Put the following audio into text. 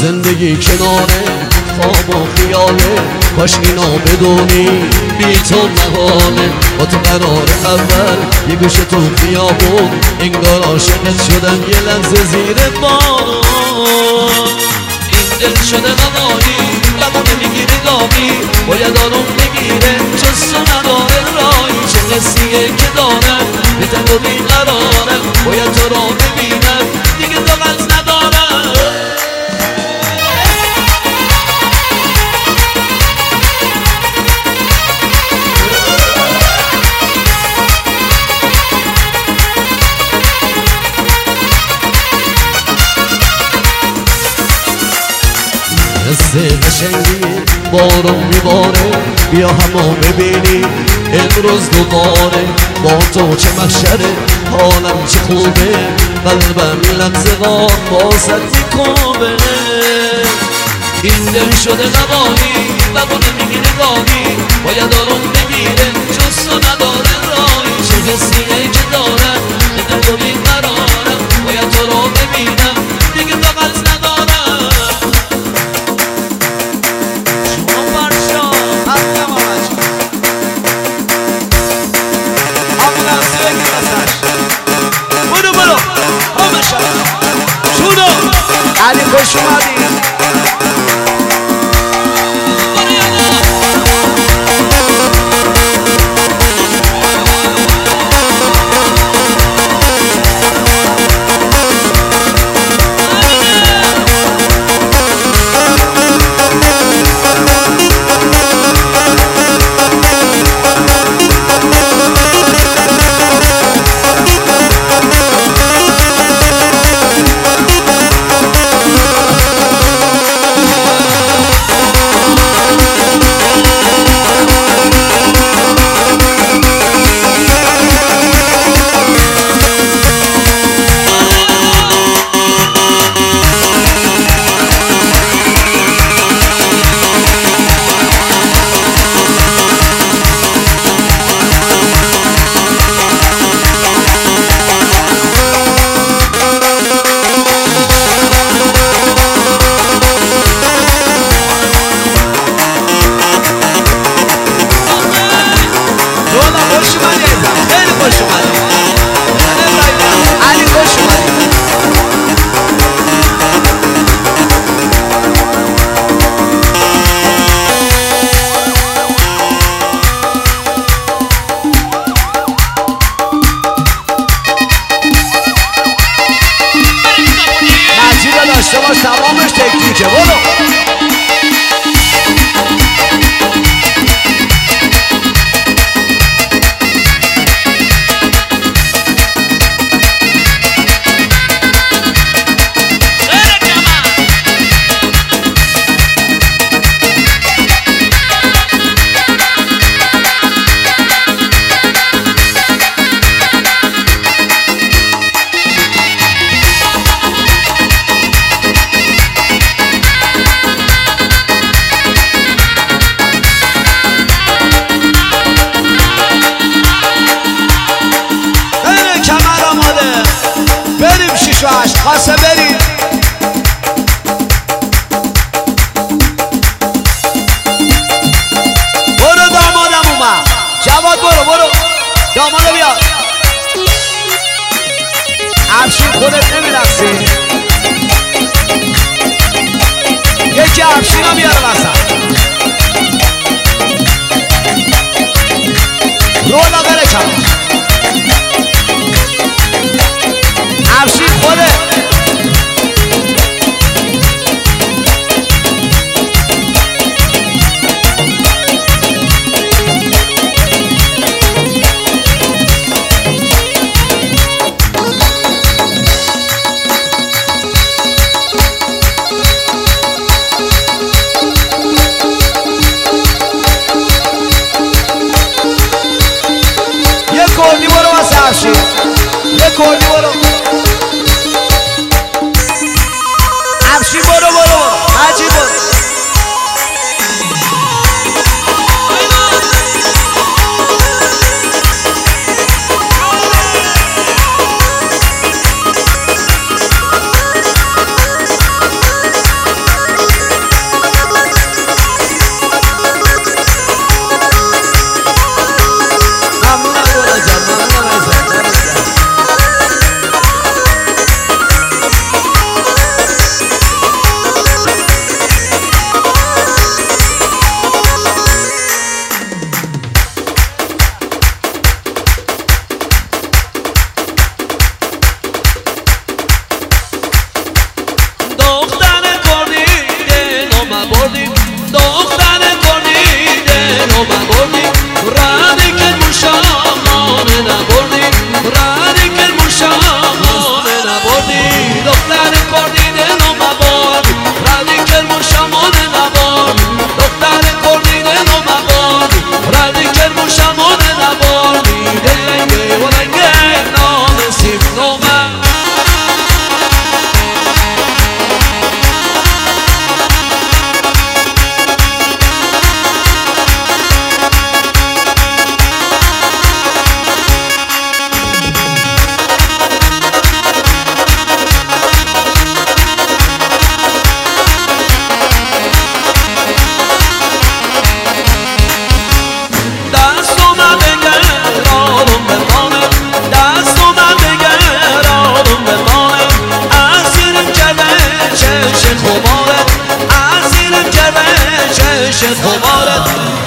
زندگی کناره خواب و خیاله، کاش اینا بدونی بی تو محاله. با تو قرار اول یه گوشه تو خیابون، انگار عاشقت شدم یه لحظه زیر بارون. این دل شده قوانی لبونه میگیری داغی، باید آروم بگیره جز نداره رایی. چه قصیه که دارم به تن و بیقرارم، باید تو را ببینم دیگه تو قلب ندارم. مثل قشنگی بارون میباره، بیا همو ببینی امروز دوباره. با تو چه محشره حالم چه خوبه، قلبم لحظه غار بازت میکنه. این دل شده قوانی ببونه میگیره گاهی، باید آروم بگیره جز تو نداره رایی. چه حسیه که دارم به دل و بیقرارم، باید تو رو ببینم دیگه تو قلب ندارم. علی خوش اومدی. تمامش تکنیکه. برو خاصه بریم. برو دامادم اومد. جواد برو دامادو بیار. افشین خودت نمیرسی، یکی افشین هم بیاره وسط. رولا بره کمان افشین خودت. کردی برو واسه افشین، یه کردی برو افشین، برو حجی برو. نبردی دختر کردی دلو بردی ردی که موشامانه نبردی ردی که موشامانه نبردی دختر کردی دلو بردی ردی که موشامانه نبردی دختر کردی دلو بردی ردی که موشامانه نبردی دلنگه و لنگه نام سیم نومه خمارت